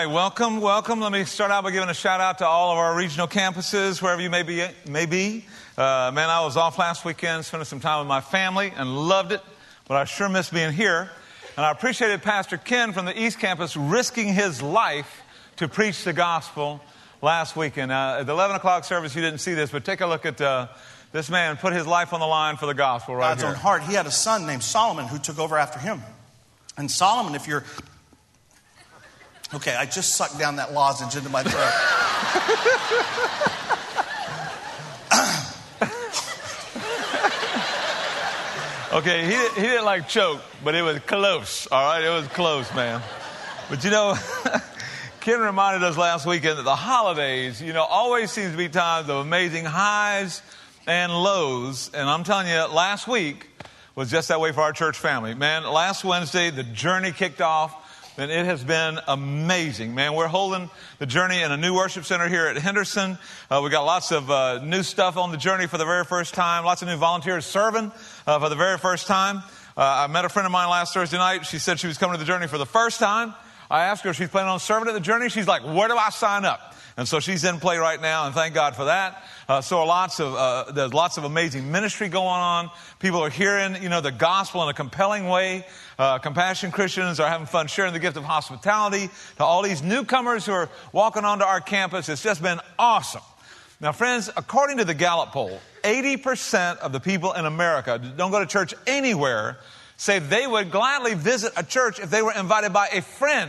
right, welcome. Let me start out by giving a shout out to all of our regional campuses, wherever you may be. Man, I was off last weekend, spending some time with my family and loved it, but I sure miss being here. And I appreciated Pastor Ken from the East Campus risking his life to preach the gospel last weekend. At the 11 o'clock service, you didn't see this, but take a look at this man put his life on the line for the gospel right God's here. own heart. He had a son named Solomon who took over after him. And Solomon, if you're... Okay, I just sucked down that lozenge into my throat. Okay, he didn't like choke, but it was close, all right? It was close, man. But you know, Ken reminded us last weekend that the holidays, always seems to be times of amazing highs and lows. And I'm telling you, last week was just that way for our church family. Man, last Wednesday, the journey kicked off. And it has been amazing, man. We're holding the journey in a new worship center here at Henderson. We got lots of new stuff on the journey for the very first time. Lots of new volunteers serving for the very first time. I met a friend of mine last Thursday night. She said she was coming to the journey for the first time. I asked her if she's planning on serving at the journey. She's like, where do I sign up? And so she's in play right now, and thank God for that. There's lots of amazing ministry going on. People are hearing, the gospel in a compelling way. Compassion Christians are having fun sharing the gift of hospitality to all these newcomers who are walking onto our campus. It's just been awesome. Now, friends, according to the Gallup poll, 80% of the people in America who don't go to church anywhere say they would gladly visit a church if they were invited by a friend.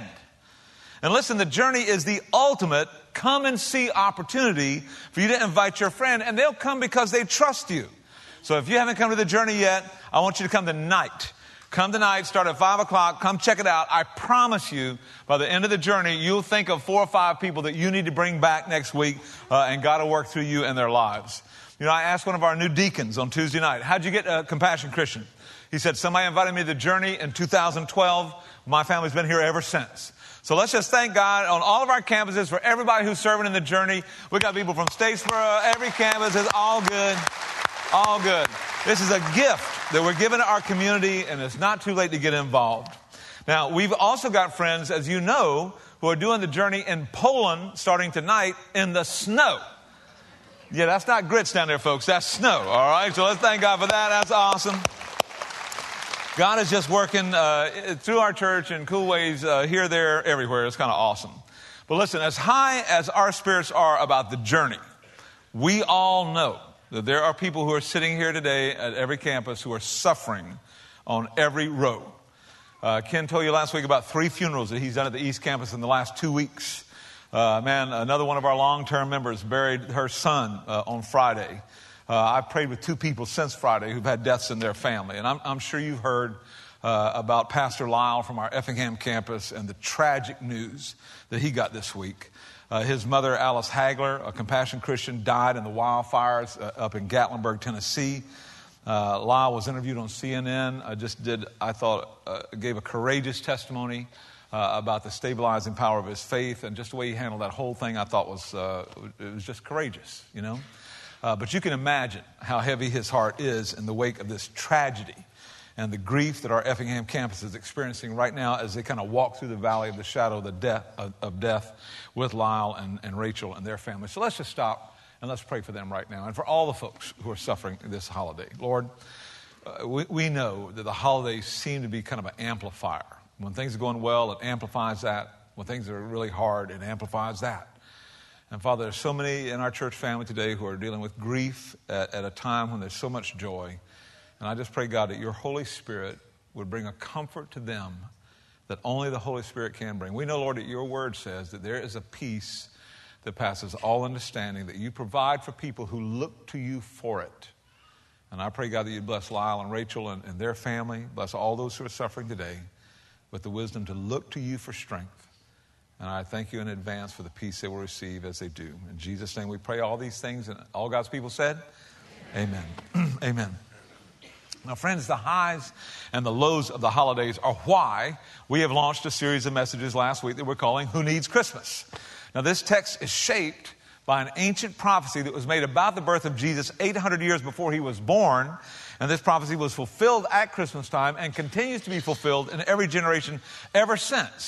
And listen, the journey is the ultimate come and see opportunity for you to invite your friend, and they'll come because they trust you. So if you haven't come to the journey yet, I want you to come tonight. Come tonight, start at 5 o'clock. Come check it out. I promise you, by the end of the journey, you'll think of 4 or 5 people that you need to bring back next week, and God will work through you in their lives. I asked one of our new deacons on Tuesday night, how'd you get Compassion Christian? He said, somebody invited me to the journey in 2012. My family's been here ever since. So let's just thank God on all of our campuses for everybody who's serving in the journey. We got people from Statesboro, every campus is all good. All good. This is a gift that we're giving to our community, and it's not too late to get involved. Now, we've also got friends, as you know, who are doing the journey in Poland starting tonight in the snow. Yeah, that's not grits down there, folks. That's snow, all right? So let's thank God for that. That's awesome. God is just working through our church in cool ways here, there, everywhere. It's kind of awesome. But listen, as high as our spirits are about the journey, we all know that there are people who are sitting here today at every campus who are suffering on every row. Ken told you last week about 3 funerals that he's done at the East Campus in the last 2 weeks. Another one of our long-term members buried her son on Friday. I've prayed with 2 people since Friday who've had deaths in their family. And I'm sure you've heard about Pastor Lyle from our Effingham campus and the tragic news that he got this week. His mother, Alice Hagler, a Compassion Christian, died in the wildfires up in Gatlinburg, Tennessee. Lyle was interviewed on CNN. Gave a courageous testimony about the stabilizing power of his faith, and just the way he handled that whole thing I thought was just courageous, But you can imagine how heavy his heart is in the wake of this tragedy and the grief that our Effingham campus is experiencing right now as they kind of walk through the valley of the shadow of death with Lyle and Rachel and their family. So let's just stop and let's pray for them right now and for all the folks who are suffering this holiday. Lord, we know that the holidays seem to be kind of an amplifier. When things are going well, it amplifies that. When things are really hard, it amplifies that. And Father, there's so many in our church family today who are dealing with grief at a time when there's so much joy. And I just pray, God, that your Holy Spirit would bring a comfort to them that only the Holy Spirit can bring. We know, Lord, that your word says that there is a peace that passes all understanding, that you provide for people who look to you for it. And I pray, God, that you'd bless Lyle and Rachel and their family, bless all those who are suffering today with the wisdom to look to you for strength. And I thank you in advance for the peace they will receive as they do. In Jesus' name we pray all these things, and all God's people said, amen. Amen. Now, friends, the highs and the lows of the holidays are why we have launched a series of messages last week that we're calling Who Needs Christmas? Now, this text is shaped by an ancient prophecy that was made about the birth of Jesus 800 years before he was born. And this prophecy was fulfilled at Christmas time and continues to be fulfilled in every generation ever since.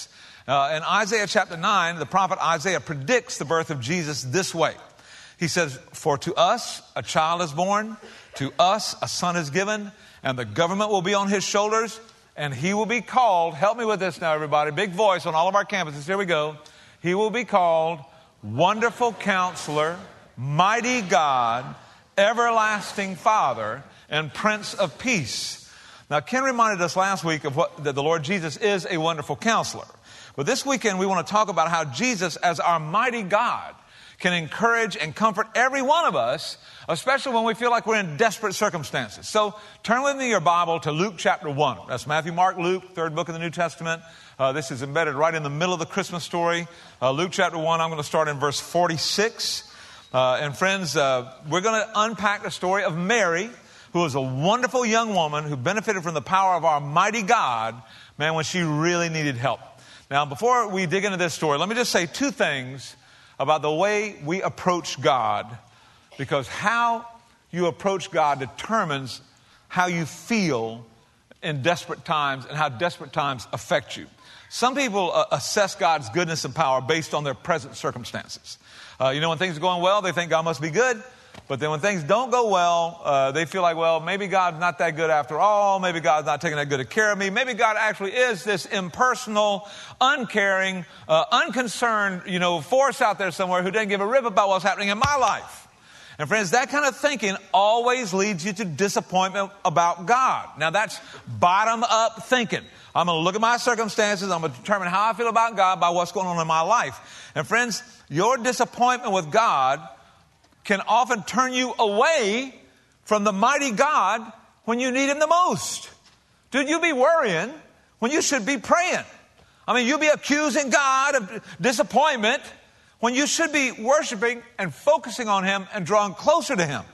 In Isaiah chapter 9, the prophet Isaiah predicts the birth of Jesus this way. He says, "For to us a child is born, to us a son is given, and the government will be on his shoulders, and he will be called," help me with this now, everybody, big voice on all of our campuses, here we go. "He will be called Wonderful Counselor, Mighty God, Everlasting Father, and Prince of Peace." Now, Ken reminded us last week of that the Lord Jesus is a wonderful counselor. But this weekend, we want to talk about how Jesus, as our mighty God, can encourage and comfort every one of us, especially when we feel like we're in desperate circumstances. So turn with me in your Bible to Luke chapter 1. That's Matthew, Mark, Luke, third book of the New Testament. This is embedded right in the middle of the Christmas story. Luke chapter 1, I'm going to start in verse 46. And friends, we're going to unpack the story of Mary, who was a wonderful young woman who benefited from the power of our mighty God, man, when she really needed help. Now, before we dig into this story, let me just say two things about the way we approach God, because how you approach God determines how you feel in desperate times and how desperate times affect you. Some people assess God's goodness and power based on their present circumstances. When things are going well, they think God must be good. But then when things don't go well, they feel like, well, maybe God's not that good after all. Maybe God's not taking that good care of me. Maybe God actually is this impersonal, uncaring, unconcerned, force out there somewhere who doesn't give a rip about what's happening in my life. And friends, that kind of thinking always leads you to disappointment about God. Now that's bottom-up thinking. I'm going to look at my circumstances. I'm going to determine how I feel about God by what's going on in my life. And friends, your disappointment with God can often turn you away from the mighty God when you need him the most. Dude, you be worrying when you should be praying. You be accusing God of disappointment when you should be worshiping and focusing on him and drawing closer to him.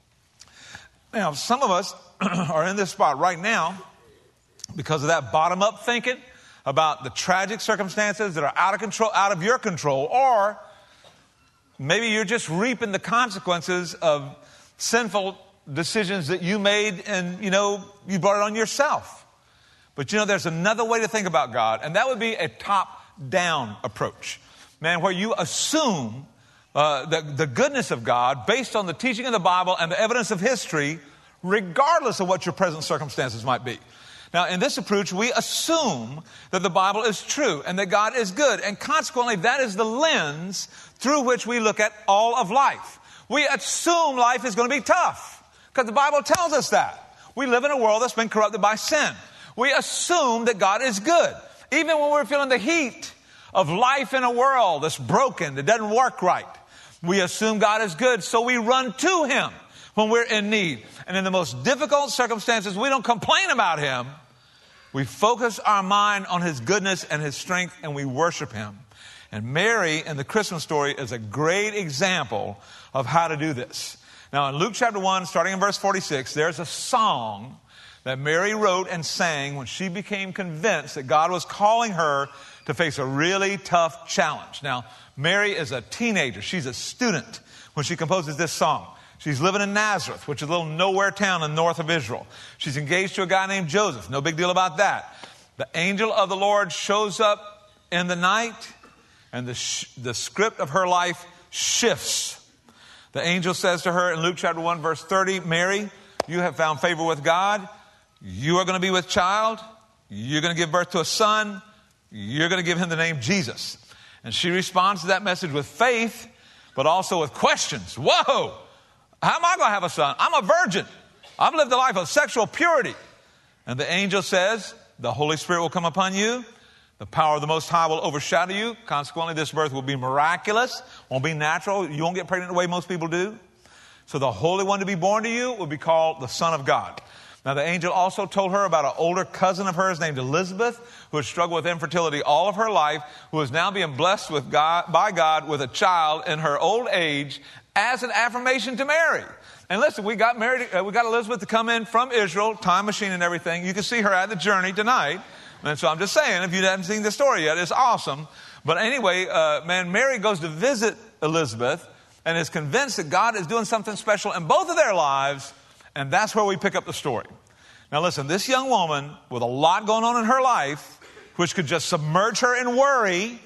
Now, some of us are in this spot right now because of that bottom-up thinking about the tragic circumstances that are out of your control, or maybe you're just reaping the consequences of sinful decisions that you made and, you brought it on yourself. But, there's another way to think about God, and that would be a top-down approach. Man, where you assume the goodness of God based on the teaching of the Bible and the evidence of history, regardless of what your present circumstances might be. Now, in this approach, we assume that the Bible is true and that God is good. And consequently, that is the lens through which we look at all of life. We assume life is going to be tough because the Bible tells us that. We live in a world that's been corrupted by sin. We assume that God is good. Even when we're feeling the heat of life in a world that's broken, that doesn't work right, we assume God is good, so we run to him when we're in need. And in the most difficult circumstances, we don't complain about him. We focus our mind on his goodness and his strength, and we worship him. And Mary in the Christmas story is a great example of how to do this. Now, in Luke chapter 1, starting in verse 46, there's a song that Mary wrote and sang when she became convinced that God was calling her to face a really tough challenge. Now, Mary is a teenager. She's a student when she composes this song. She's living in Nazareth, which is a little nowhere town in the north of Israel. She's engaged to a guy named Joseph. No big deal about that. The angel of the Lord shows up in the night, and the script of her life shifts. The angel says to her in Luke chapter 1, verse 30, "Mary, you have found favor with God. You are going to be with child. You're going to give birth to a son. You're going to give him the name Jesus." And she responds to that message with faith, but also with questions. Whoa! How am I going to have a son? I'm a virgin. I've lived a life of sexual purity. And the angel says, the Holy Spirit will come upon you. The power of the Most High will overshadow you. Consequently, this birth will be miraculous. Won't be natural. You won't get pregnant the way most people do. So the Holy One to be born to you will be called the Son of God. Now, the angel also told her about an older cousin of hers named Elizabeth, who had struggled with infertility all of her life, who is now being blessed by God with a child in her old age as an affirmation to Mary. And listen, we got Elizabeth to come in from Israel, time machine and everything. You can see her at the journey tonight. And so I'm just saying, if you haven't seen the story yet, it's awesome. But anyway, Mary goes to visit Elizabeth and is convinced that God is doing something special in both of their lives. And that's where we pick up the story. Now listen, this young woman with a lot going on in her life, which could just submerge her in worry,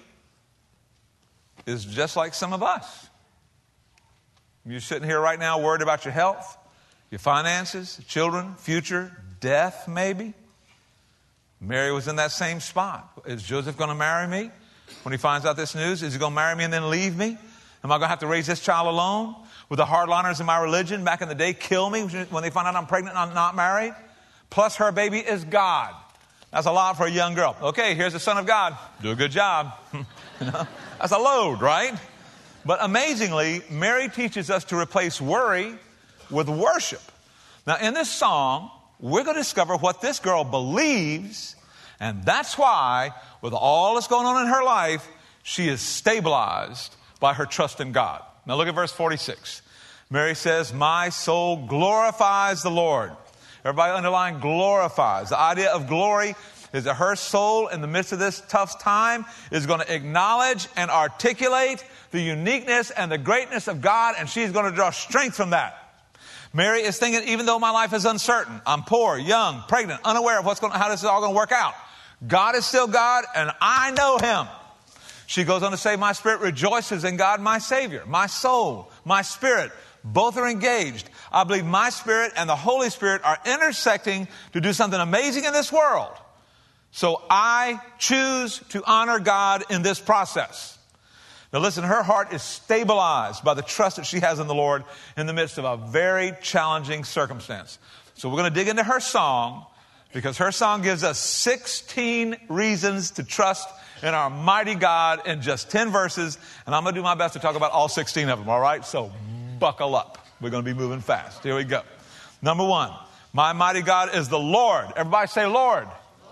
is just like some of us. You're sitting here right now worried about your health, your finances, children, future, death maybe. Mary was in that same spot. Is Joseph going to marry me? When he finds out this news, is he going to marry me and then leave me? Am I going to have to raise this child alone? Would the hardliners in my religion back in the day kill me when they find out I'm pregnant and I'm not married? Plus her baby is God. That's a lot for a young girl. Okay, here's the Son of God. Do a good job. That's a load, right? But amazingly, Mary teaches us to replace worry with worship. Now, in this song, we're going to discover what this girl believes, and that's why, with all that's going on in her life, she is stabilized by her trust in God. Now, look at verse 46. Mary says, my soul glorifies the Lord. Everybody underline glorifies. The idea of glory is that her soul in the midst of this tough time is going to acknowledge and articulate the uniqueness and the greatness of God, and she's going to draw strength from that. Mary is thinking, even though my life is uncertain, I'm poor, young, pregnant, unaware of how this is all going to work out, God is still God, and I know him. She goes on to say, my spirit rejoices in God, my Savior. My soul, my spirit, both are engaged. I believe my spirit and the Holy Spirit are intersecting to do something amazing in this world. So I choose to honor God in this process. Now listen, her heart is stabilized by the trust that she has in the Lord in the midst of a very challenging circumstance. So we're going to dig into her song, because her song gives us 16 reasons to trust in our mighty God in just 10 verses. And I'm going to do my best to talk about all 16 of them, all right? So buckle up. We're going to be moving fast. Here we go. Number 1, my mighty God is the Lord. Everybody say Lord.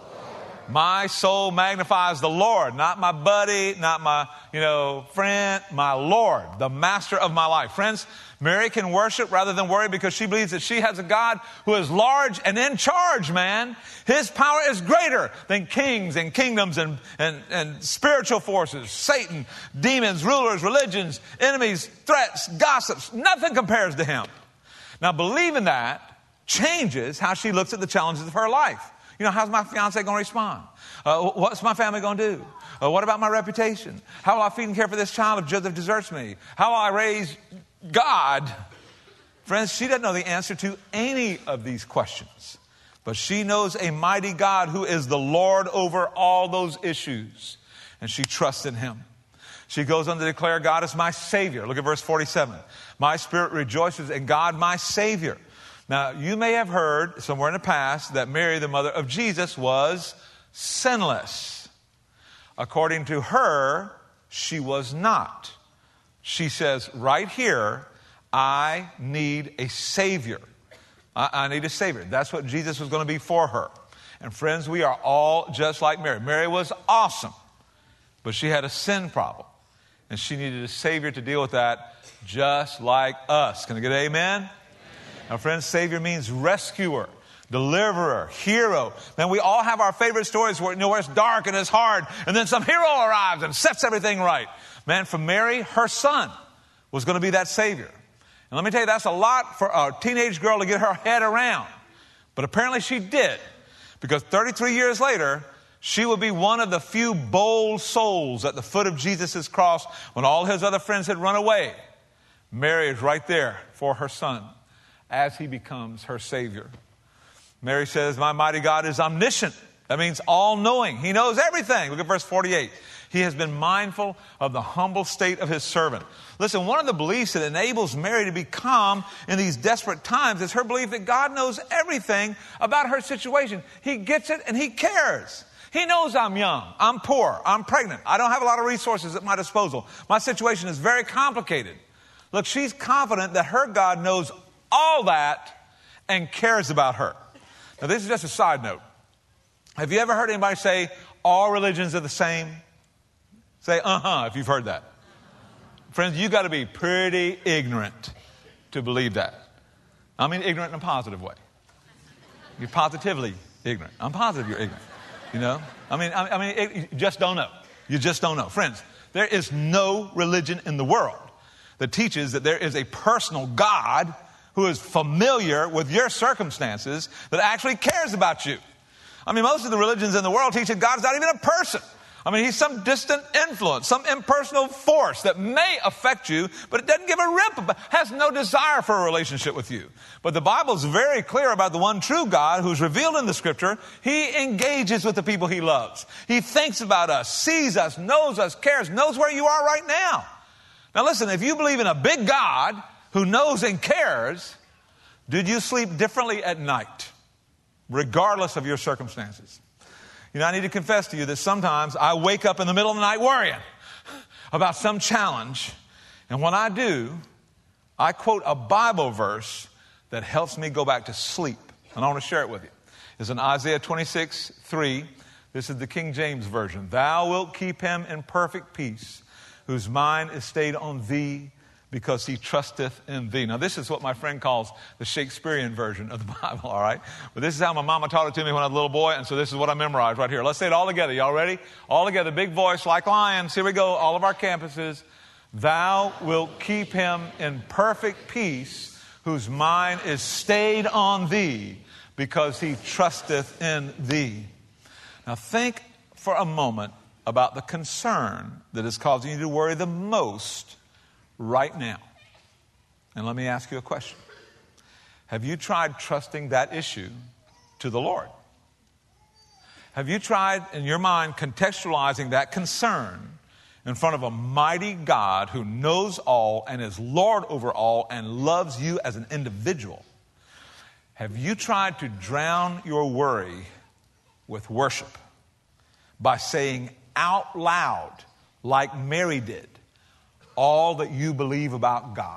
My soul magnifies the Lord, not my buddy, not my, friend, my Lord, the master of my life. Friends, Mary can worship rather than worry because she believes that she has a God who is large and in charge, man. His power is greater than kings and kingdoms and spiritual forces, Satan, demons, rulers, religions, enemies, threats, gossips. Nothing compares to him. Now, believing that changes how she looks at the challenges of her life. How's my fiance going to respond? What's my family going to do? What about my reputation? How will I feed and care for this child if Joseph deserts me? How will I raise God? Friends, she doesn't know the answer to any of these questions. But she knows a mighty God who is the Lord over all those issues. And she trusts in him. She goes on to declare God is my Savior. Look at verse 47. My spirit rejoices in God, my Savior. Now, you may have heard somewhere in the past that Mary, the mother of Jesus, was sinless. According to her, she was not. She says right here, I need a Savior. I need a Savior. That's what Jesus was going to be for her. And friends, we are all just like Mary. Mary was awesome, but she had a sin problem. And she needed a Savior to deal with that just like us. Can I get an amen? Now, friends, Savior means rescuer, deliverer, hero. Man, we all have our favorite stories where it's dark and it's hard, and then some hero arrives and sets everything right. Man, for Mary, her son was going to be that Savior. And let me tell you, that's a lot for a teenage girl to get her head around. But apparently she did, because 33 years later, she would be one of the few bold souls at the foot of Jesus' cross when all his other friends had run away. Mary is right there for her son as he becomes her Savior. Mary says, my mighty God is omniscient. That means all-knowing. He knows everything. Look at verse 48. He has been mindful of the humble state of his servant. Listen, one of the beliefs that enables Mary to be calm in these desperate times is her belief that God knows everything about her situation. He gets it and he cares. He knows I'm young, I'm poor, I'm pregnant. I don't have a lot of resources at my disposal. My situation is very complicated. Look, she's confident that her God knows all that and cares about her. Now, this is just a side note. Have you ever heard anybody say, all religions are the same? Say, if you've heard that. Friends, you got to be pretty ignorant to believe that. I mean ignorant in a positive way. You're positively ignorant. I'm positive you're ignorant. You just don't know. You just don't know. Friends, there is no religion in the world that teaches that there is a personal God who is familiar with your circumstances, that actually cares about you. I mean, most of the religions in the world teach that God's not even a person. I mean, he's some distant influence, some impersonal force that may affect you, but it doesn't give a rip, has no desire for a relationship with you. But the Bible's very clear about the one true God who's revealed in the Scripture. He engages with the people he loves. He thinks about us, sees us, cares, knows where you are right now. Now listen, if you believe in a big God who knows and cares, did you sleep differently at night, regardless of your circumstances? You know, I need to confess to you that sometimes I wake up in the middle of the night worrying about some challenge. And when I do, I quote a Bible verse that helps me go back to sleep. And I want to share it with you. It's in Isaiah 26:3. This is the King James Version. Thou wilt keep him in perfect peace, whose mind is stayed on thee, because he trusteth in thee. Now, this is what my friend calls the Shakespearean version of the Bible, all right? But this is how my mama taught it to me when I was a little boy, and so this is what I memorized right here. Let's say it all together. Y'all ready? All together, big voice, like lions. Here we go, all of our campuses. Thou wilt keep him in perfect peace, whose mind is stayed on thee, because he trusteth in thee. Now, think for a moment about the concern that is causing you to worry the most right now. And let me ask you a question. Have you tried trusting that issue to the Lord? Have you tried, in your mind, contextualizing that concern in front of a mighty God who knows all and is Lord over all and loves you as an individual? Have you tried to drown your worry with worship by saying out loud, like Mary did, all that you believe about God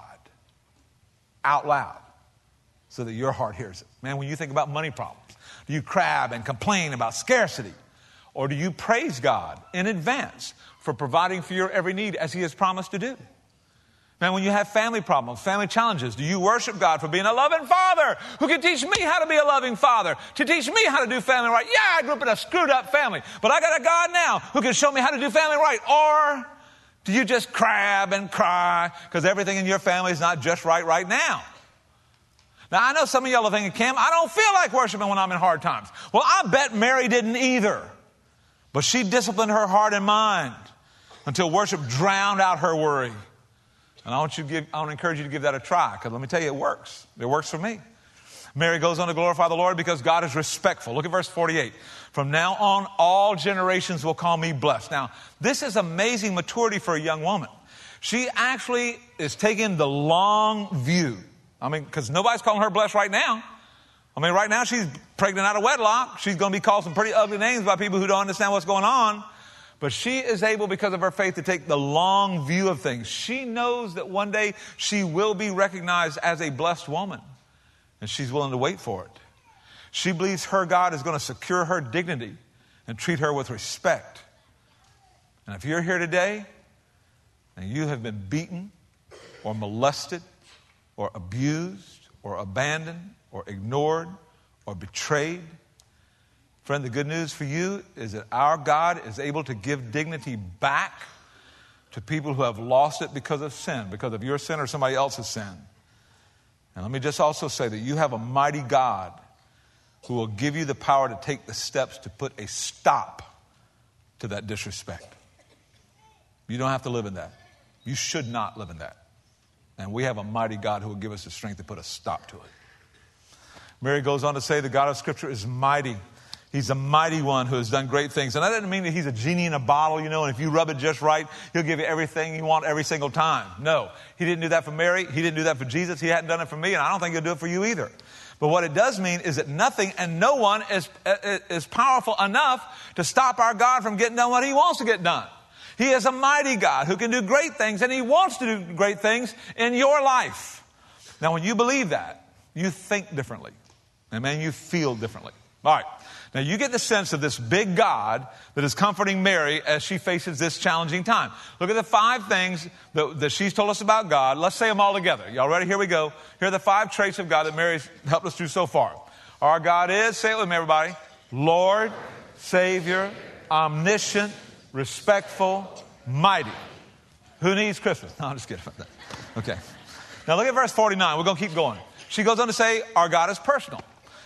out loud so that your heart hears it? Man, when you think about money problems, do you crab and complain about scarcity? Or do you praise God in advance for providing for your every need as he has promised to do? Man, when you have family problems, family challenges, do you worship God for being a loving father who can teach me how to be a loving father, to teach me how to do family right? Yeah, I grew up in a screwed up family, but I got a God now who can show me how to do family right. Or do you just crab and cry because everything in your family is not just right now? Now, I know some of y'all are thinking, Cam, I don't feel like worshiping when I'm in hard times. Well, I bet Mary didn't either. But she disciplined her heart and mind until worship drowned out her worry. And I want to encourage you to give that a try, because let me tell you, it works. It works for me. Mary goes on to glorify the Lord because God is respectful. Look at verse 48. From now on, all generations will call me blessed. Now, this is amazing maturity for a young woman. She actually is taking the long view. I mean, because nobody's calling her blessed right now. I mean, right now she's pregnant out of wedlock. She's going to be called some pretty ugly names by people who don't understand what's going on. But she is able, because of her faith, to take the long view of things. She knows that one day she will be recognized as a blessed woman. And she's willing to wait for it. She believes her God is going to secure her dignity and treat her with respect. And if you're here today and you have been beaten or molested or abused or abandoned or ignored or betrayed, friend, the good news for you is that our God is able to give dignity back to people who have lost it because of sin, because of your sin or somebody else's sin. And let me just also say that you have a mighty God who will give you the power to take the steps to put a stop to that disrespect. You don't have to live in that. You should not live in that. And we have a mighty God who will give us the strength to put a stop to it. Mary goes on to say the God of Scripture is mighty. He's a mighty one who has done great things. And that doesn't mean that he's a genie in a bottle, and if you rub it just right, he'll give you everything you want every single time. No, he didn't do that for Mary. He didn't do that for Jesus. He hadn't done it for me, and I don't think he'll do it for you either. But what it does mean is that nothing and no one is powerful enough to stop our God from getting done what he wants to get done. He is a mighty God who can do great things, and he wants to do great things in your life. Now, when you believe that, you think differently. Amen. You feel differently. All right. Now, you get the sense of this big God that is comforting Mary as she faces this challenging time. Look at the 5 things that she's told us about God. Let's say them all together. Y'all ready? Here we go. Here are the 5 traits of God that Mary's helped us through so far. Our God is, say it with me, everybody, Lord, Savior, omniscient, respectful, mighty. Who needs Christmas? No, I'm just kidding about that. Okay. Now, look at verse 49. We're going to keep going. She goes on to say, our God is personal.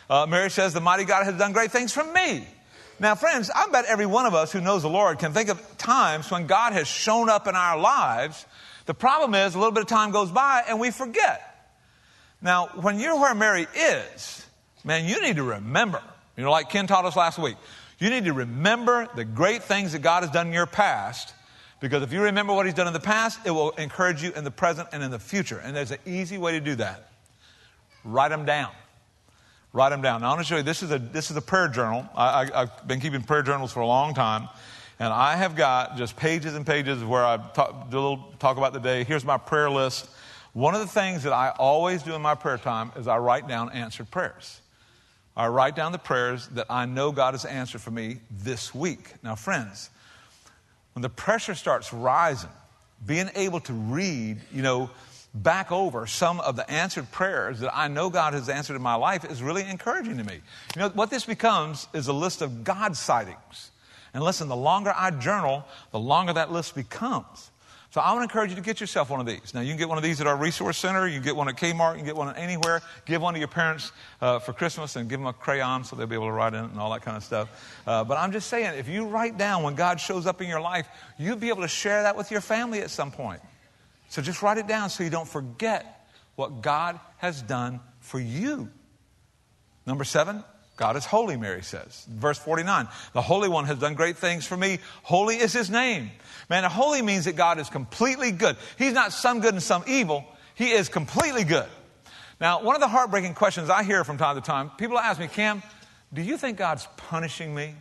Mary says, the mighty God has done great things for me. Now, friends, I bet every one of us who knows the Lord can think of times when God has shown up in our lives. The problem is a little bit of time goes by and we forget. Now, when you're where Mary is, man, you need to remember. You know, like Ken taught us last week, you need to remember the great things that God has done in your past, because if you remember what he's done in the past, it will encourage you in the present and in the future. And there's an easy way to do that. Write them down. Write them down. Now, I want to show you, this is a prayer journal. I've been keeping prayer journals for a long time. And I have got just pages and pages where I do a little talk about the day. Here's my prayer list. One of the things that I always do in my prayer time is I write down answered prayers. I write down the prayers that I know God has answered for me this week. Now, friends, when the pressure starts rising, being able to read, back over some of the answered prayers that I know God has answered in my life is really encouraging to me. What this becomes is a list of God sightings. And listen, the longer I journal, the longer that list becomes. So I want to encourage you to get yourself one of these. Now, you can get one of these at our resource center. You can get one at Kmart. You can get one anywhere. Give one to your parents for Christmas and give them a crayon so they'll be able to write in it and all that kind of stuff. But I'm just saying, if you write down when God shows up in your life, you'll be able to share that with your family at some point. So just write it down so you don't forget what God has done for you. Number 7, God is holy, Mary says. Verse 49, the Holy One has done great things for me. Holy is his name. Man, holy means that God is completely good. He's not some good and some evil. He is completely good. Now, one of the heartbreaking questions I hear from time to time, people ask me, Cam, do you think God's punishing me?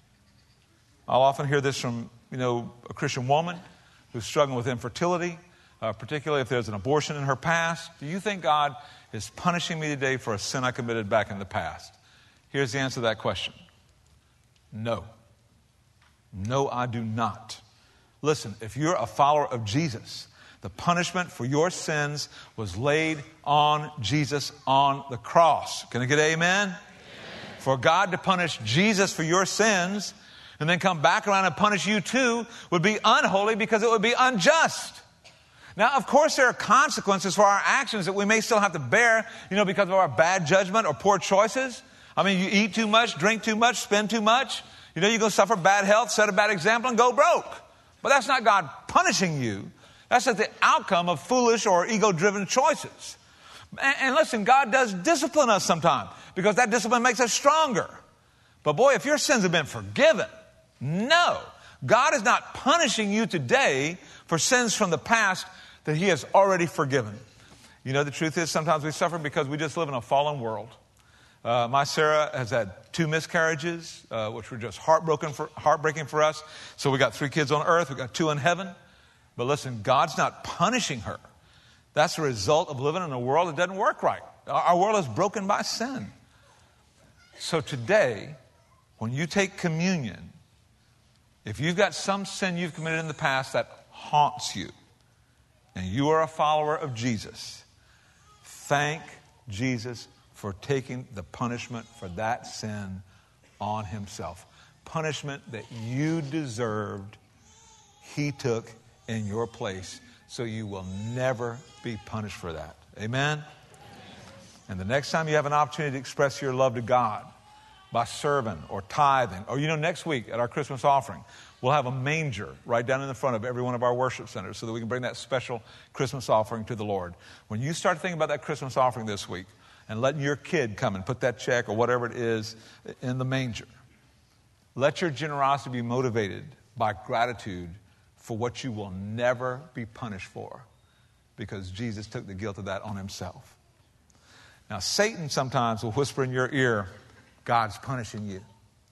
I'll often hear this from, a Christian woman who's struggling with infertility, particularly if there's an abortion in her past. Do you think God is punishing me today for a sin I committed back in the past? Here's the answer to that question. No. No, I do not. Listen, if you're a follower of Jesus, the punishment for your sins was laid on Jesus on the cross. Can I get amen? Amen. For God to punish Jesus for your sins and then come back around and punish you too would be unholy, because it would be unjust. Now, of course, there are consequences for our actions that we may still have to bear, because of our bad judgment or poor choices. I mean, you eat too much, drink too much, spend too much. You're going to suffer bad health, set a bad example, and go broke. But that's not God punishing you. That's just the outcome of foolish or ego-driven choices. And listen, God does discipline us sometimes, because that discipline makes us stronger. But boy, if your sins have been forgiven, no. God is not punishing you today for sins from the past that he has already forgiven. The truth is sometimes we suffer because we just live in a fallen world. My Sarah has had 2 miscarriages, which were just heartbreaking for us. So we got 3 kids on earth. We got 2 in heaven. But listen, God's not punishing her. That's a result of living in a world that doesn't work right. Our world is broken by sin. So today, when you take communion, if you've got some sin you've committed in the past that haunts you, and you are a follower of Jesus, thank Jesus for taking the punishment for that sin on himself. Punishment that you deserved, he took in your place, so you will never be punished for that. Amen? And the next time you have an opportunity to express your love to God by serving or tithing, or next week at our Christmas offering, we'll have a manger right down in the front of every one of our worship centers so that we can bring that special Christmas offering to the Lord. When you start thinking about that Christmas offering this week, and letting your kid come and put that check or whatever it is in the manger, let your generosity be motivated by gratitude for what you will never be punished for, because Jesus took the guilt of that on himself. Now, Satan sometimes will whisper in your ear, God's punishing you.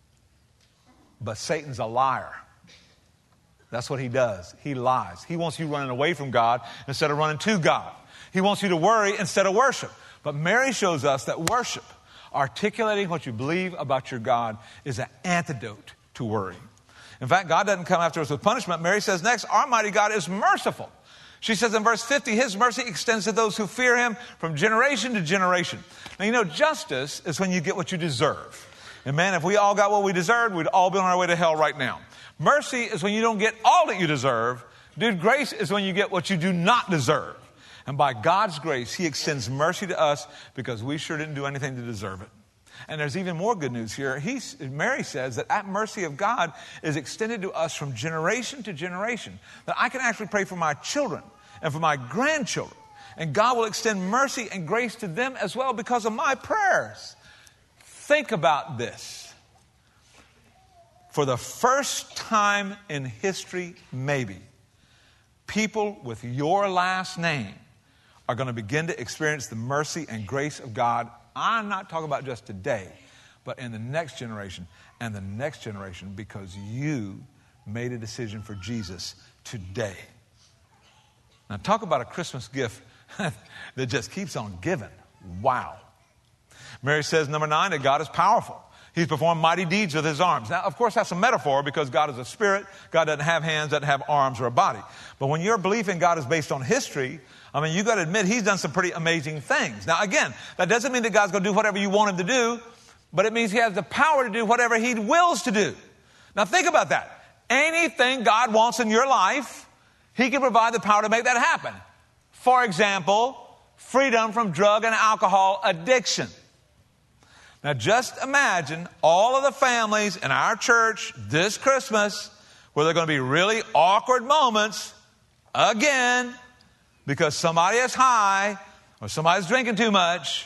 But Satan's a liar. That's what he does. He lies. He wants you running away from God instead of running to God. He wants you to worry instead of worship. But Mary shows us that worship, articulating what you believe about your God, is an antidote to worry. In fact, God doesn't come after us with punishment. Mary says next, our mighty God is merciful. She says in verse 50, his mercy extends to those who fear him from generation to generation. Now, justice is when you get what you deserve. And man, if we all got what we deserved, we'd all be on our way to hell right now. Mercy is when you don't get all that you deserve. Dude, grace is when you get what you do not deserve. And by God's grace, he extends mercy to us because we sure didn't do anything to deserve it. And there's even more good news here. Mary says that mercy of God is extended to us from generation to generation. That I can actually pray for my children and for my grandchildren. And God will extend mercy and grace to them as well because of my prayers. Think about this. For the first time in history, maybe, people with your last name are going to begin to experience the mercy and grace of God. I'm not talking about just today, but in the next generation and the next generation, because you made a decision for Jesus today. Now talk about a Christmas gift that just keeps on giving. Wow. Mary says, number 9, that God is powerful. He's performed mighty deeds with his arms. Now, of course, that's a metaphor because God is a spirit. God doesn't have hands, doesn't have arms or a body. But when your belief in God is based on history, I mean, you got to admit he's done some pretty amazing things. Now, again, that doesn't mean that God's going to do whatever you want him to do, but it means he has the power to do whatever he wills to do. Now, think about that. Anything God wants in your life, he can provide the power to make that happen. For example, freedom from drug and alcohol addiction. Now, just imagine all of the families in our church this Christmas where there are going to be really awkward moments again because somebody is high or somebody's drinking too much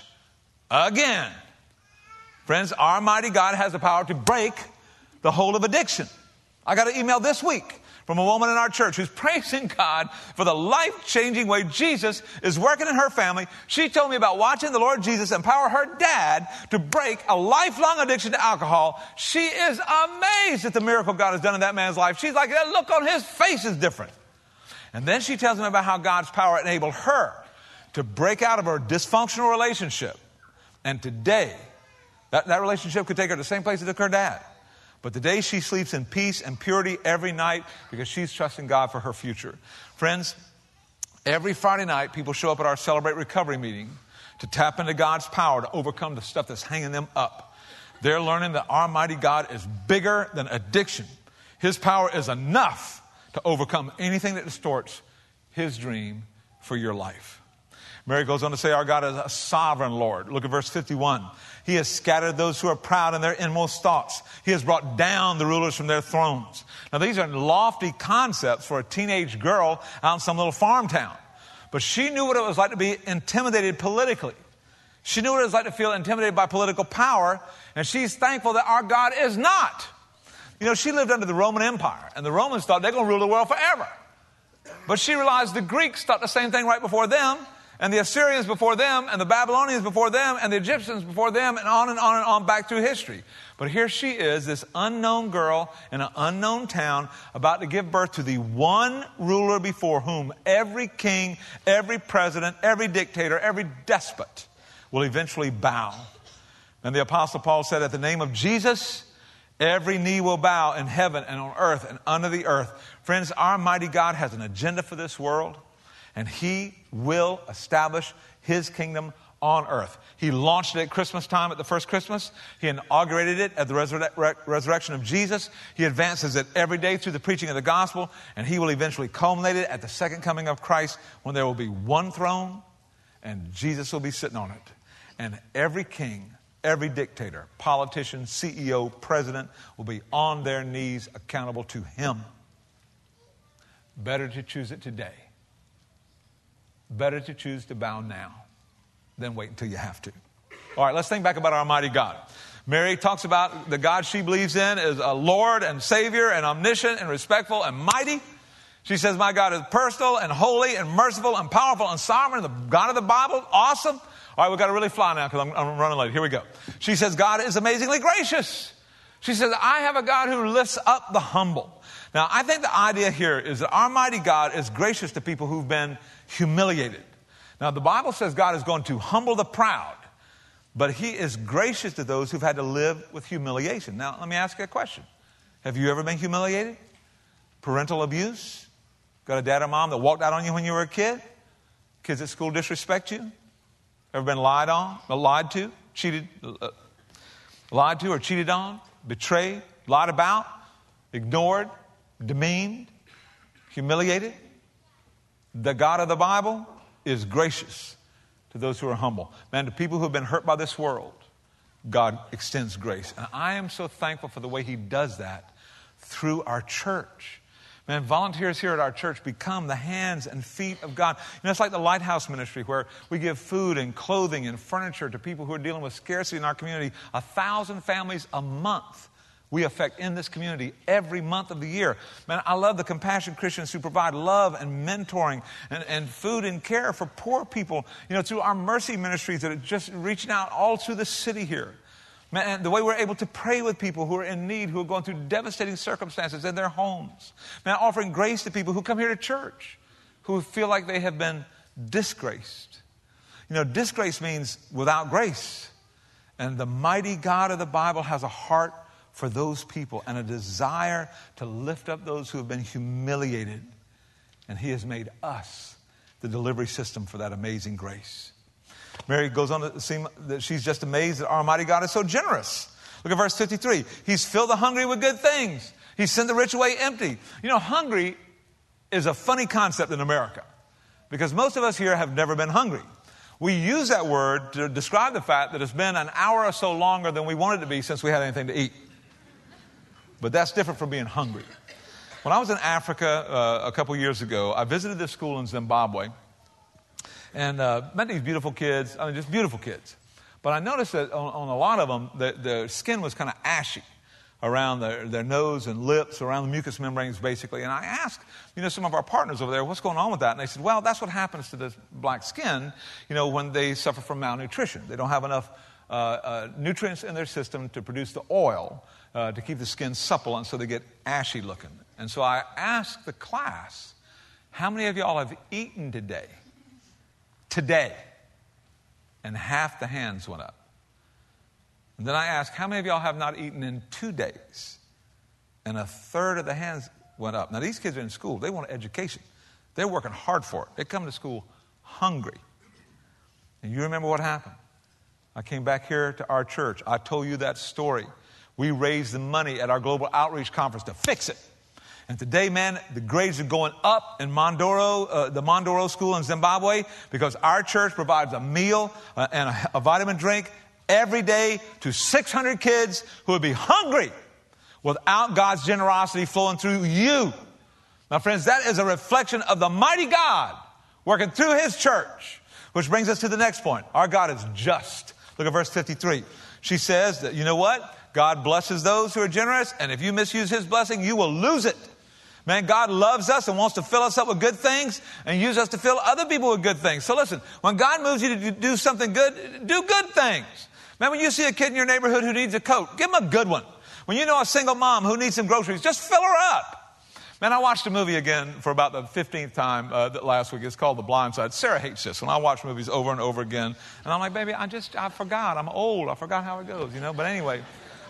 again. Friends, our mighty God has the power to break the hold of addiction. I got an email this week from a woman in our church who's praising God for the life-changing way Jesus is working in her family. She told me about watching the Lord Jesus empower her dad to break a lifelong addiction to alcohol. She is amazed at the miracle God has done in that man's life. She's like, that look on his face is different. And then she tells him about how God's power enabled her to break out of her dysfunctional relationship. And today, that relationship could take her to the same place it took her dad. But today she sleeps in peace and purity every night because she's trusting God for her future. Friends, every Friday night people show up at our Celebrate Recovery meeting to tap into God's power to overcome the stuff that's hanging them up. They're learning that our mighty God is bigger than addiction. His power is enough to overcome anything that distorts his dream for your life. Mary goes on to say our God is a sovereign Lord. Look at verse 51. He has scattered those who are proud in their inmost thoughts. He has brought down the rulers from their thrones. Now, these are lofty concepts for a teenage girl out in some little farm town. But she knew what it was like to be intimidated politically. She knew what it was like to feel intimidated by political power. And she's thankful that our God is not. You know, she lived under the Roman Empire. And the Romans thought they're going to rule the world forever. But she realized the Greeks thought the same thing right before them. And the Assyrians before them, and the Babylonians before them, and the Egyptians before them, and on and on and on back through history. But here she is, this unknown girl in an unknown town, about to give birth to the one ruler before whom every king, every president, every dictator, every despot will eventually bow. And the Apostle Paul said, at the name of Jesus, every knee will bow in heaven and on earth and under the earth. Friends, our mighty God has an agenda for this world. And he will establish his kingdom on earth. He launched it at Christmas time, at the first Christmas. He inaugurated it at the resurrection of Jesus. He advances it every day through the preaching of the gospel. And he will eventually culminate it at the second coming of Christ, when there will be one throne and Jesus will be sitting on it. And every king, every dictator, politician, CEO, president will be on their knees accountable to him. Better to choose it today. Better to choose to bow now than wait until you have to. All right, let's think back about our mighty God. Mary talks about the God she believes in as a Lord and Savior and omniscient and respectful and mighty. She says, my God is personal and holy and merciful and powerful and sovereign, the God of the Bible. Awesome. All right, we've got to really fly now because I'm running late. Here we go. She says, God is amazingly gracious. She says, I have a God who lifts up the humble. Now, I think the idea here is that our mighty God is gracious to people who've been humiliated. Now, the Bible says God is going to humble the proud, but he is gracious to those who've had to live with humiliation. Now, let me ask you a question. Have you ever been humiliated? Parental abuse? Got a dad or mom that walked out on you when you were a kid? Kids at school disrespect you? Ever been lied to, lied to or cheated on, betrayed, lied about, ignored, demeaned, humiliated? The God of the Bible is gracious to those who are humble. Man, to people who have been hurt by this world, God extends grace. And I am so thankful for the way he does that through our church. Man, volunteers here at our church become the hands and feet of God. It's like the Lighthouse Ministry, where we give food and clothing and furniture to people who are dealing with scarcity in our community. 1,000 families a month we affect in this community every month of the year. Man, I love the Compassion Christians who provide love and mentoring and food and care for poor people, through our mercy ministries that are just reaching out all through the city here. Man, the way we're able to pray with people who are in need, who are going through devastating circumstances in their homes. Man, offering grace to people who come here to church, who feel like they have been disgraced. Disgrace means without grace. And the mighty God of the Bible has a heart for those people and a desire to lift up those who have been humiliated. And he has made us the delivery system for that amazing grace. Mary goes on to seem that she's just amazed that our mighty God is so generous. Look at verse 53. He's filled the hungry with good things. He's sent the rich away empty. Hungry is a funny concept in America because most of us here have never been hungry. We use that word to describe the fact that it's been an hour or so longer than we wanted it to be since we had anything to eat. But that's different from being hungry. When I was in Africa a couple years ago, I visited this school in Zimbabwe and met these beautiful kids. Just beautiful kids. But I noticed that on a lot of them, their skin was kind of ashy around their nose and lips, around the mucous membranes, basically. And I asked, some of our partners over there, what's going on with that? And they said, well, that's what happens to this black skin, when they suffer from malnutrition. They don't have enough nutrients in their system to produce the oil to keep the skin supple, and so they get ashy looking. And so I asked the class, how many of y'all have eaten today? Today. And half the hands went up. And then I asked, how many of y'all have not eaten in 2 days? And a third of the hands went up. Now, these kids are in school. They want an education. They're working hard for it. They come to school hungry. And you remember what happened? I came back here to our church. I told you that story. We raised the money at our global outreach conference to fix it. And today, man, the grades are going up in Mondoro, the Mondoro School in Zimbabwe, because our church provides a meal and a vitamin drink every day to 600 kids who would be hungry without God's generosity flowing through you. Now, friends, that is a reflection of the mighty God working through his church, which brings us to the next point. Our God is just. Look at verse 53. She says that, you know what? God blesses those who are generous, and if you misuse his blessing, you will lose it. Man, God loves us and wants to fill us up with good things and use us to fill other people with good things. So listen, when God moves you to do something good, do good things. Man, when you see a kid in your neighborhood who needs a coat, give him a good one. When you know a single mom who needs some groceries, just fill her up. Man, I watched a movie again for about the 15th time last week. It's called The Blind Side. Sarah hates this. When I watch movies over and over again, and I'm like, baby, I forgot. I'm old. I forgot how it goes, But anyway,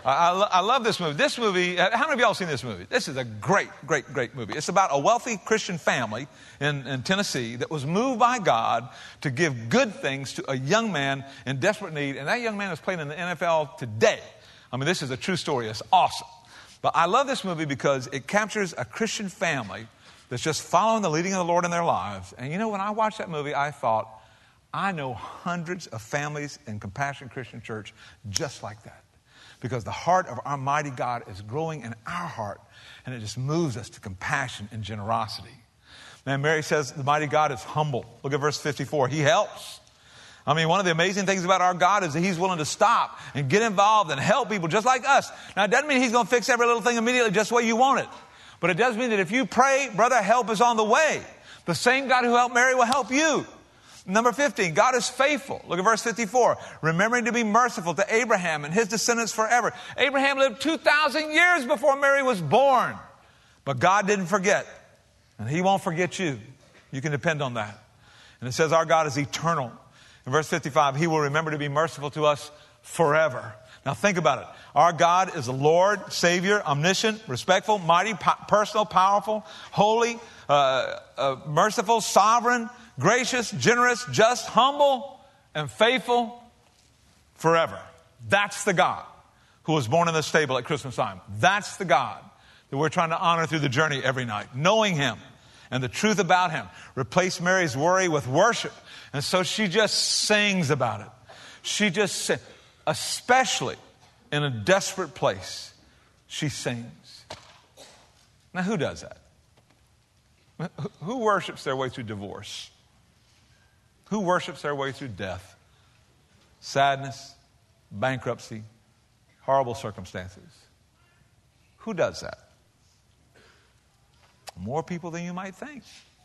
I love this movie. This movie, how many of y'all seen this movie? This is a great, great, great movie. It's about a wealthy Christian family in Tennessee that was moved by God to give good things to a young man in desperate need. And that young man is playing in the NFL today. This is a true story. It's awesome. But I love this movie because it captures a Christian family that's just following the leading of the Lord in their lives. And when I watched that movie, I thought, I know hundreds of families in Compassion Christian Church just like that. Because the heart of our mighty God is growing in our heart, and it just moves us to compassion and generosity. Man, Mary says the mighty God is humble. Look at verse 54. He helps. One of the amazing things about our God is that he's willing to stop and get involved and help people just like us. Now, it doesn't mean he's going to fix every little thing immediately just the way you want it. But it does mean that if you pray, brother, help is on the way. The same God who helped Mary will help you. Number 15, God is faithful. Look at verse 54. Remembering to be merciful to Abraham and his descendants forever. Abraham lived 2,000 years before Mary was born. But God didn't forget. And he won't forget you. You can depend on that. And it says our God is eternal. In verse 55, he will remember to be merciful to us forever. Now think about it. Our God is the Lord, Savior, omniscient, respectful, mighty, personal, powerful, holy, merciful, sovereign, gracious, generous, just, humble, and faithful forever. That's the God who was born in the stable at Christmas time. That's the God that we're trying to honor through the journey every night. Knowing him and the truth about him. Replace Mary's worry with worship. And so she just sings about it. She just sings. especially in a desperate place, she sings. Now, who does that? Who worships their way through divorce? Who worships their way through death, sadness, bankruptcy, horrible circumstances? Who does that? More people than you might think.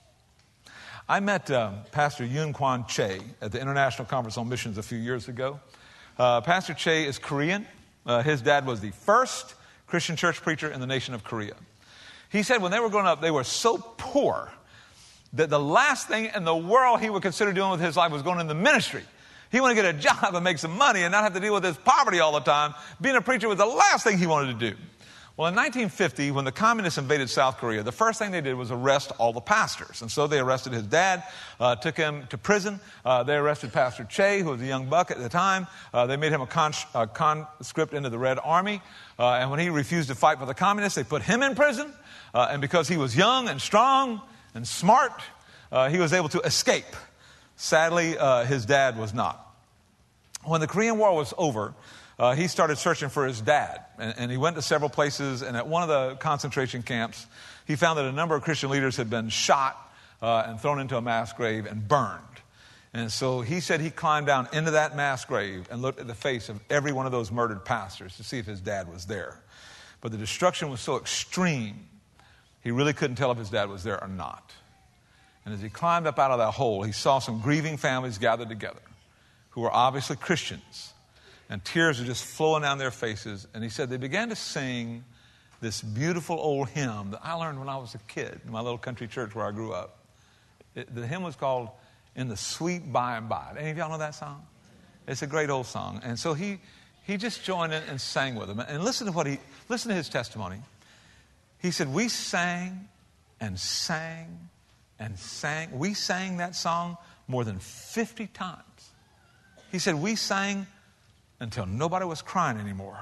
I met Pastor Yun Kwan Che at the International Conference on Missions a few years ago. Pastor Che is Korean. His dad was the first Christian church preacher in the nation of Korea. He said when they were growing up, they were so poor that the last thing in the world he would consider doing with his life was going into ministry. He wanted to get a job and make some money and not have to deal with his poverty all the time. Being a preacher was the last thing he wanted to do. Well, in 1950, when the communists invaded South Korea, the first thing they did was arrest all the pastors. And so they arrested his dad, took him to prison. They arrested Pastor Che, who was a young buck at the time. They made him a conscript into the Red Army. And when he refused to fight for the communists, they put him in prison. And because he was young and strong and smart, he was able to escape. Sadly, his dad was not. When the Korean War was over, he started searching for his dad. And he went to several places. And at one of the concentration camps, he found that a number of Christian leaders had been shot and thrown into a mass grave and burned. And so he said he climbed down into that mass grave and looked at the face of every one of those murdered pastors to see if his dad was there. But the destruction was so extreme, he really couldn't tell if his dad was there or not. And as he climbed up out of that hole, he saw some grieving families gathered together who were obviously Christians. And tears were just flowing down their faces. And he said they began to sing this beautiful old hymn that I learned when I was a kid in my little country church where I grew up. The hymn was called In the Sweet By and By. Any of y'all know that song? It's a great old song. And so he just joined in and sang with them. And listen to his testimony. He said, we sang and sang and sang. We sang that song more than 50 times. He said, we sang until nobody was crying anymore.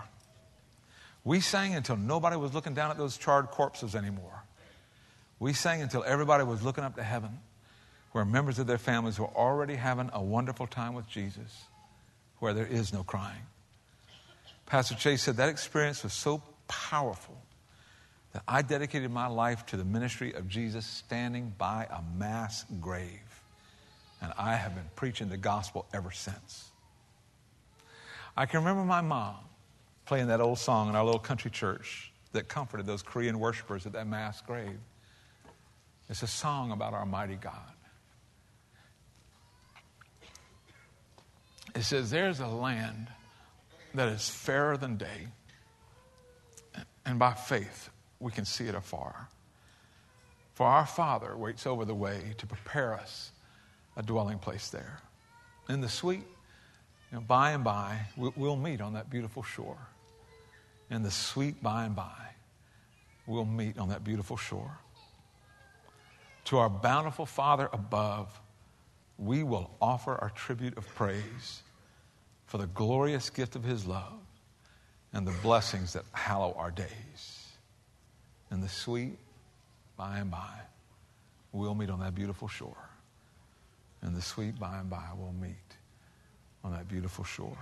We sang until nobody was looking down at those charred corpses anymore. We sang until everybody was looking up to heaven, where members of their families were already having a wonderful time with Jesus, where there is no crying. Pastor Chase said that experience was so powerful that I dedicated my life to the ministry of Jesus standing by a mass grave. And I have been preaching the gospel ever since. I can remember my mom playing that old song in our little country church that comforted those Korean worshipers at that mass grave. It's a song about our mighty God. It says, there's a land that is fairer than day, and by faith we can see it afar. For our Father waits over the way to prepare us a dwelling place there. In the sweet, by and by, we'll meet on that beautiful shore. In the sweet by and by, we'll meet on that beautiful shore. To our bountiful Father above, we will offer our tribute of praise for the glorious gift of his love and the blessings that hallow our days. In the sweet by and by, we'll meet on that beautiful shore. In the sweet by and by, we'll meet on that beautiful shore.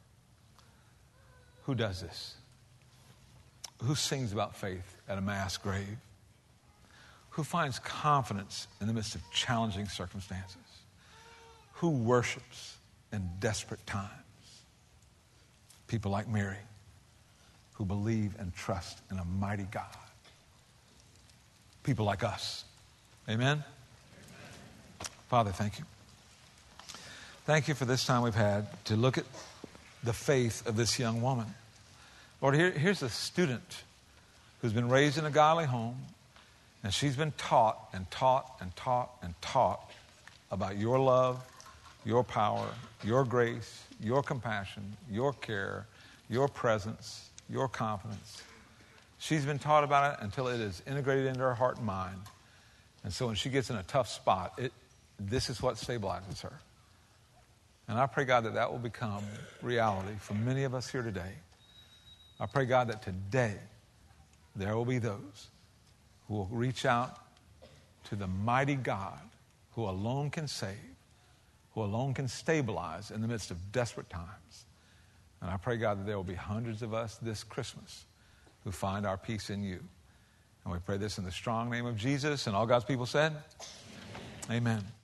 Who does this? Who sings about faith at a mass grave? Who finds confidence in the midst of challenging circumstances? Who worships in desperate times? People like Mary, who believe and trust in a mighty God. People like us. Amen? Amen. Father, thank you. Thank you for this time we've had to look at the faith of this young woman. Lord, here's a student who's been raised in a godly home, and she's been taught and taught and taught and taught about your love, your power, your grace, your compassion, your care, your presence, your confidence. She's been taught about it until it is integrated into her heart and mind. And so when she gets in a tough spot, this is what stabilizes her. And I pray, God, that will become reality for many of us here today. I pray, God, that today there will be those who will reach out to the mighty God who alone can save, who alone can stabilize in the midst of desperate times. And I pray, God, that there will be hundreds of us this Christmas who find our peace in you. And we pray this in the strong name of Jesus. And all God's people said, amen.